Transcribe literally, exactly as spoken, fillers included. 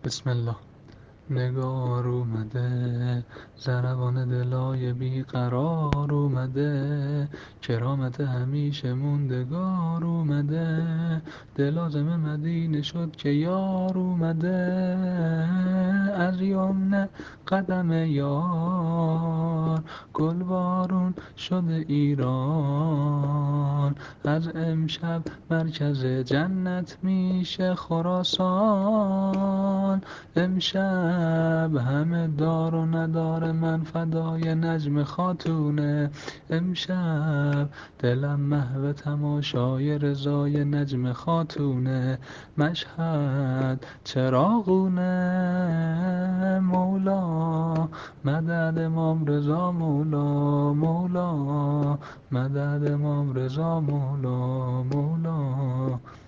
بسم الله. نگار اومده، زربان دلای بیقرار اومده، کرامت همیشه موندگار اومده، دل عازم مدینه شد که یار اومده، از یمن قدم یار گلبارون شده ایران، از امشب مرکز جنت میشه خراسان، امشب همه دار و ندار من فدای نجم خاتونه، امشب دلم محو تماشای رضای نجم خاتونه، مشهد چراغونه، مولا مدد امام رضا، مولا مولا مدد امام رضا، مولا مولا